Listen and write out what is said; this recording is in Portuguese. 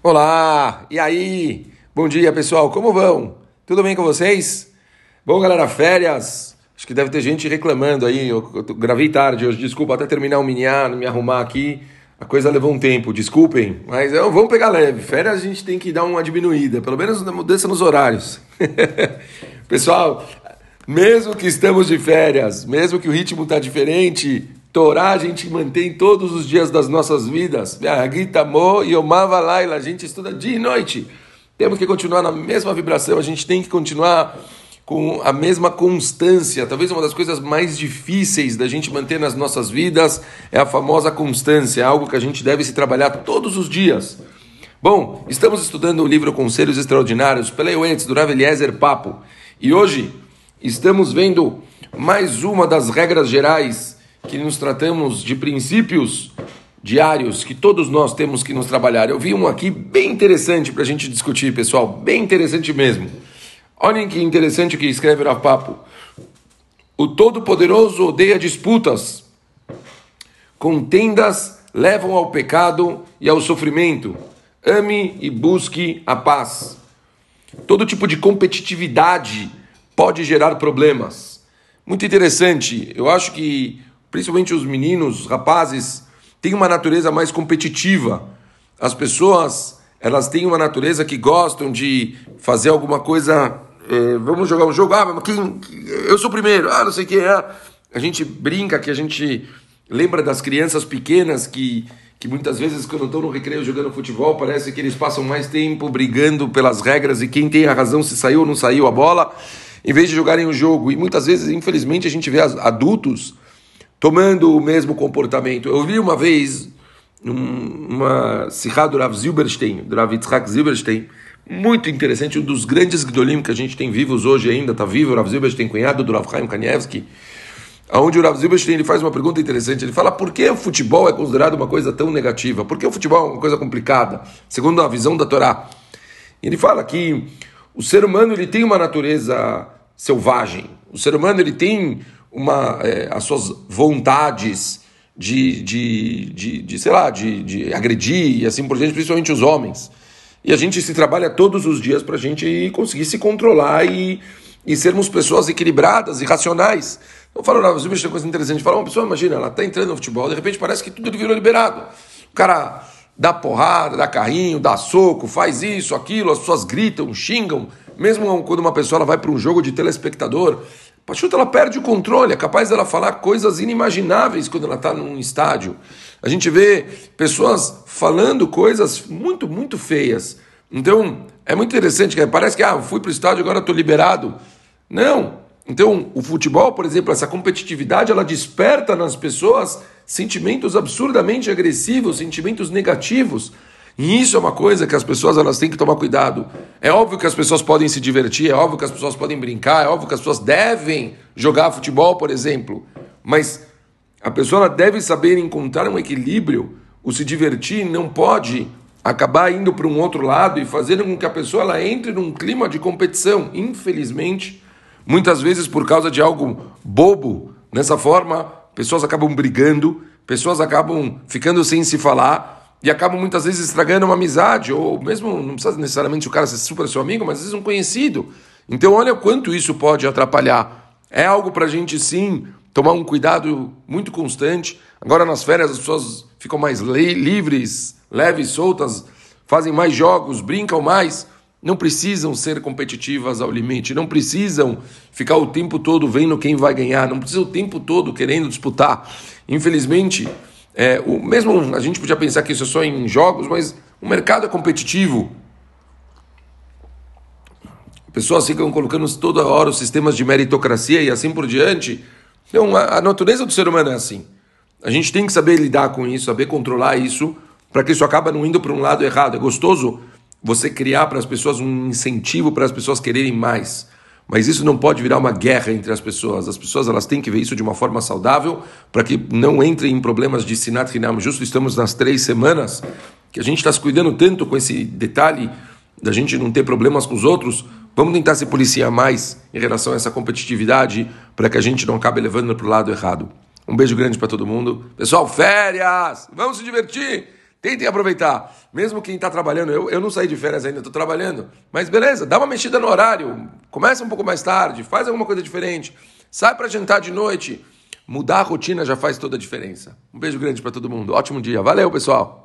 Olá, e aí? Bom dia, pessoal, como vão? Tudo bem com vocês? Bom, galera, férias. Acho que deve ter gente reclamando aí. Eu gravei tarde hoje, desculpa, até terminar o minhá, não me arrumar aqui. A coisa levou um tempo, desculpem, mas vamos pegar leve. Férias a gente tem que dar uma diminuída, pelo menos uma mudança nos horários. Pessoal, mesmo que estamos de férias, mesmo que o ritmo está diferente, Torá a gente mantém todos os dias das nossas vidas. A gente estuda dia e noite. Temos que continuar na mesma vibração, a gente tem que continuar com a mesma constância. Talvez uma das coisas mais difíceis da gente manter nas nossas vidas é a famosa constância, algo que a gente deve se trabalhar todos os dias. Bom, estamos estudando o livro Conselhos Extraordinários pela Yoetz, do Rav Eliezer Papo. E hoje estamos vendo mais uma das regras gerais que nos tratamos de princípios diários que todos nós temos que nos trabalhar. Eu vi um aqui bem interessante para a gente discutir, pessoal, bem interessante mesmo. Olhem que interessante que escreve Rav Papo. O Todo-Poderoso odeia disputas. Contendas levam ao pecado e ao sofrimento. Ame e busque a paz. Todo tipo de competitividade pode gerar problemas. Muito interessante. Eu acho que principalmente os meninos, os rapazes, têm uma natureza mais competitiva. As pessoas, elas têm uma natureza que gostam de fazer alguma coisa. Vamos jogar um jogo, eu sou o primeiro, não sei o que. A gente brinca, que a gente lembra das crianças pequenas que muitas vezes, quando estão no recreio jogando futebol, parece que eles passam mais tempo brigando pelas regras e quem tem a razão, se saiu ou não saiu a bola, em vez de jogarem o jogo. E muitas vezes, infelizmente, a gente vê adultos tomando o mesmo comportamento. Eu vi uma vez uma Sihá do Rav Zilberstein, do Rav Yitzhak Zilberstein, muito interessante, um dos grandes Gdolim que a gente tem vivos hoje ainda, está vivo, o Rav Zilberstein, cunhado do Rav Chaim Kanievski, onde o Rav Zilberstein ele faz uma pergunta interessante. Ele fala: por que o futebol é considerado uma coisa tão negativa? Por que o futebol é uma coisa complicada, segundo a visão da Torá? Ele fala que o ser humano ele tem uma natureza selvagem, o ser humano ele tem as suas vontades de agredir e assim por diante, principalmente os homens. E a gente se trabalha todos os dias para a gente conseguir se controlar e sermos pessoas equilibradas e racionais. Então, fala, uma coisa interessante. Fala, uma pessoa, imagina, ela está entrando no futebol, de repente parece que tudo virou liberado. O cara dá porrada, dá carrinho, dá soco, faz isso, aquilo, as pessoas gritam, xingam. Mesmo quando uma pessoa ela vai para um jogo de telespectador, Pachuta, ela perde o controle, é capaz dela falar coisas inimagináveis quando ela está num estádio. A gente vê pessoas falando coisas muito, muito feias. Então, é muito interessante, que parece que eu fui para o estádio, agora estou liberado. Não. Então, o futebol, por exemplo, essa competitividade, ela desperta nas pessoas sentimentos absurdamente agressivos, sentimentos negativos. E isso é uma coisa que as pessoas elas têm que tomar cuidado. É óbvio que as pessoas podem se divertir, é óbvio que as pessoas podem brincar, é óbvio que as pessoas devem jogar futebol, por exemplo. Mas a pessoa ela deve saber encontrar um equilíbrio. O se divertir não pode acabar indo para um outro lado e fazendo com que a pessoa ela entre num clima de competição. Infelizmente, muitas vezes por causa de algo bobo, dessa forma, pessoas acabam brigando, pessoas acabam ficando sem se falar, e acabam muitas vezes estragando uma amizade, ou mesmo, não precisa necessariamente o cara ser super seu amigo, mas às vezes um conhecido. Então olha o quanto isso pode atrapalhar. É algo para a gente sim tomar um cuidado muito constante. Agora nas férias as pessoas ficam mais livres, leves, soltas, fazem mais jogos, brincam mais. Não precisam ser competitivas ao limite, não precisam ficar o tempo todo vendo quem vai ganhar, não precisam o tempo todo querendo disputar. Infelizmente, mesmo a gente podia pensar que isso é só em jogos, mas o mercado é competitivo. Pessoas ficam colocando toda hora os sistemas de meritocracia e assim por diante. Então, a natureza do ser humano é assim. A gente tem que saber lidar com isso, saber controlar isso, para que isso acabe não indo para um lado errado. É gostoso você criar para as pessoas um incentivo para as pessoas quererem mais. Mas isso não pode virar uma guerra entre as pessoas. As pessoas elas têm que ver isso de uma forma saudável para que não entrem em problemas de sinat hinam. Justo estamos nas 3 semanas que a gente está se cuidando tanto com esse detalhe da gente não ter problemas com os outros. Vamos tentar se policiar mais em relação a essa competitividade para que a gente não acabe levando para o lado errado. Um beijo grande para todo mundo. Pessoal, férias! Vamos se divertir! Tentem aproveitar. Mesmo quem está trabalhando, eu não saí de férias ainda, estou trabalhando. Mas beleza, dá uma mexida no horário. Começa um pouco mais tarde, faz alguma coisa diferente. Sai para jantar de noite. Mudar a rotina já faz toda a diferença. Um beijo grande para todo mundo. Ótimo dia. Valeu, pessoal.